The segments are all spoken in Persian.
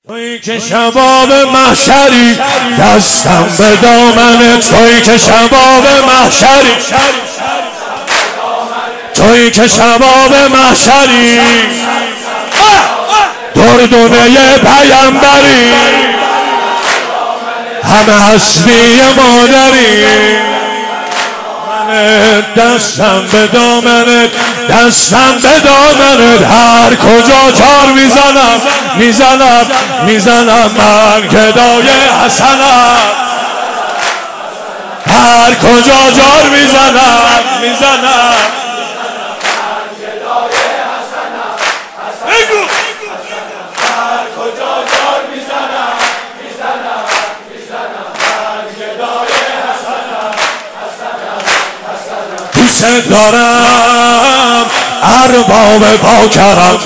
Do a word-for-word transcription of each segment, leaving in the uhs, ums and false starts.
تویی که شباب محشری دستم به دامنت، تویی که شباب محشری، تویی که شباب محشری، دردونه پیمبری، همه هستی مادری. دستم به دامنت، دستم به دامنت، هر کجا جار میزنم میزنم میزنم، من گدای حسنم، هر کجا جار میزنم میزنم. دوست دارم ارباب باکرم،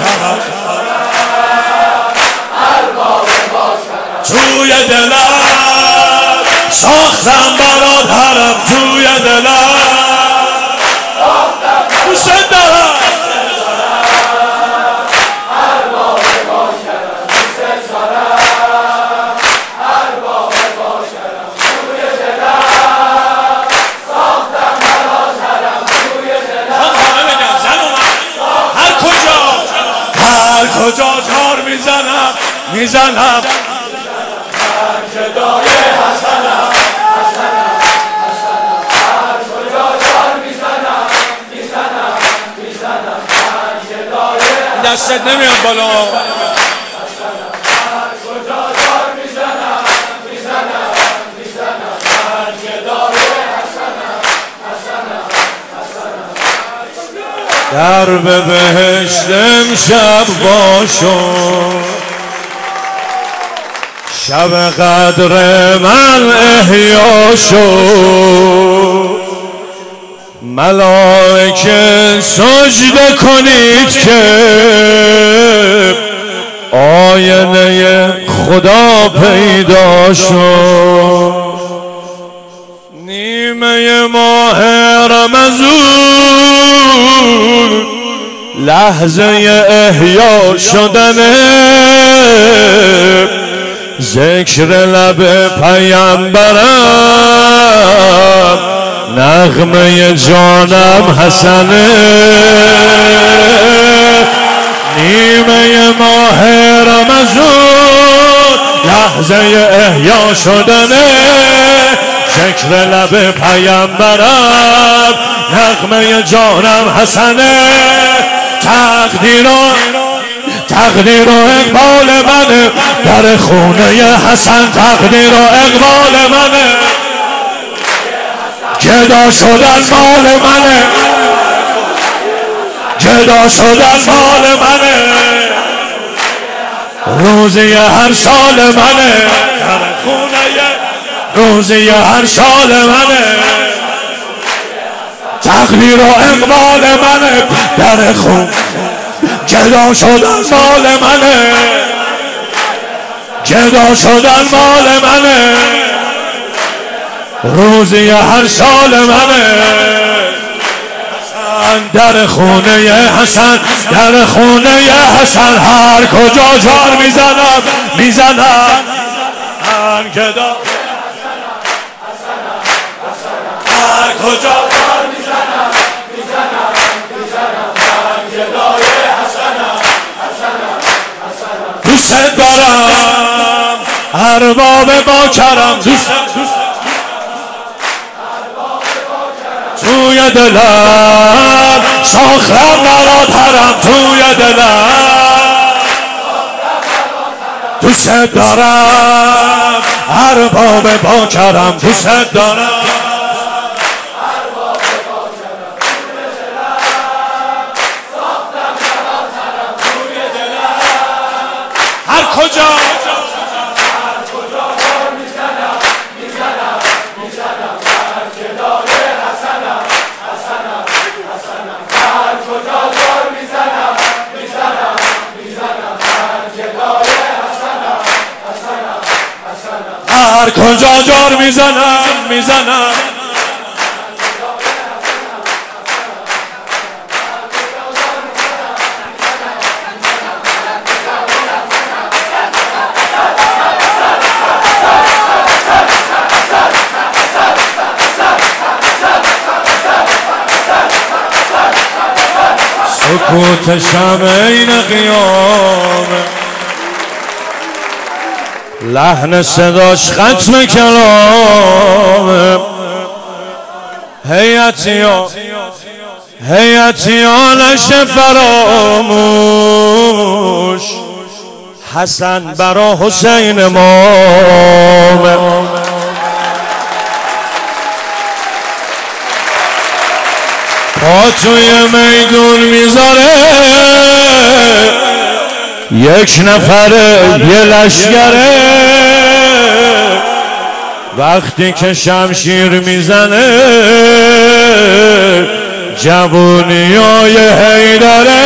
توی دلم ساختم برات حرم، توی دلم دوست دارم ارباب باکرم، دوست دارم ارباب باکرم، توی دلم ساختم برات حرم، توی دلم. همه بگم زن اومد هر کجا هر کجا جار میزنم میزنم، گدای حسنم حسنم حسنم، هر کجا جار میزنم میزنم میزنم، گدای دستت نمیاد بالا، هر کجا جار میزنم میزنم میزنم، گدای حسنم حسنم حسنم. در به بهشت امشب باشم، شب قدر من احیا شد، ملائکه سجده کنید که آینه خدا پیدا شد. نیمه ماه رمضان لحظه احیا شدنه، ذکر لب پیمبرم، نغمه جانم حسنه. نیمه ماه رمضان لحظه احیا شدنه، ذکر لب پیمبرم، نغمه جانم حسنه. تقدیر تقدیر و اقبال منه در خونه حسن، تقدیر و اقبال منه، گدا شدن مال منه، گدا شدن مال منه، روزی هر سال منه در خونه، روزی هر سال منه، تقدیر و اقبال منه در خونه، گدا شدن مال منه، گدا شدن مال منه، روزی هر سال منه. در خونه حسن، در خونه حسن، هر کجا جار میزنم میزنم، هر گدا هر کجا جار میزنم میزنم میزنم، هر گدای دوست دارم ارباب باکرم، دوست توی دلم ساختم برات حرم، توی دلم دوست دارم ارباب باکرم، دوست دارم کجا هر کجا جار میزنم میزنم میزنم، هر گدای حسنم حسنم حسنم، هر کجا جار میزنم میزنم میزنم، هر گدای حسنم حسنم حسنم، هر کجا جار میزنم میزنم. سکوت شمعین قیامه لحن صداش ختم کلامه هیئتیان هیئتیانش فراموش حسن برا حسین امامه پا توی میدون میذاره یک نفره یه لشگره وقتی که شمشیر میزنه جوونیای حیدره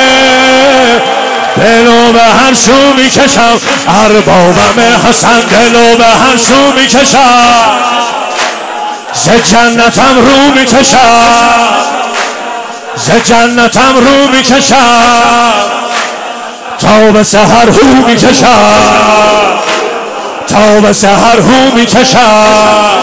دلو به هر سو میکشم اربابم حسن دلو به هر سو میکشم ز جنتم رو میکشم ز جنتم رو میکشم تا به سحر هو میکشم تا به سحر هو میکشم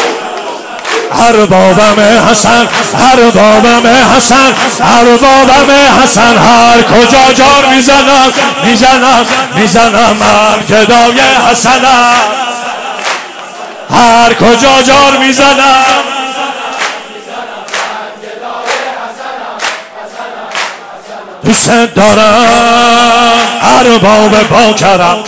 اربابم حسن اربابم حسن اربابم حسن هر کجا جار میزنم میزنم میزنم من گدای حسنم هر کجا جار میزنم دوست دارم ارباب با کرم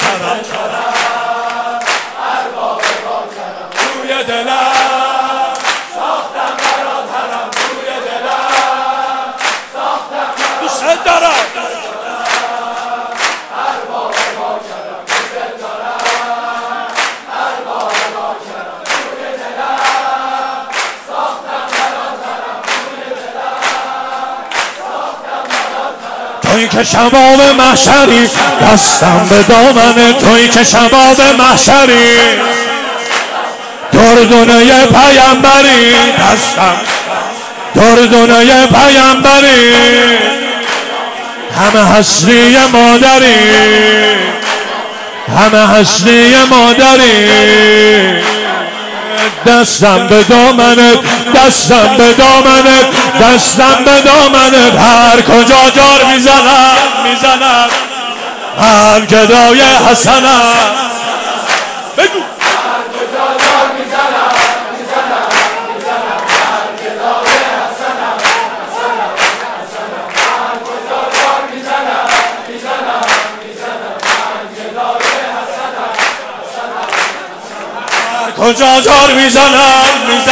روی دلم ساختم برات حرم روی دلم ساختم دوست دارم ارباب با کرم دوست دارم ارباب با کرم روی دلم ساختم برات حرم روی دلم ساختم برات حرم توی که شباب محشری دستم به دامن توی که شباب محشری دردونه پیامبری دستم دردونه پیامبری همه هستی مادری همه هستی مادری دستم به دامنت دستم به دامنت دستم به دامنت هر کجا جار میزنم میزنم هر گدای حسنم بگو کجا جار میزنم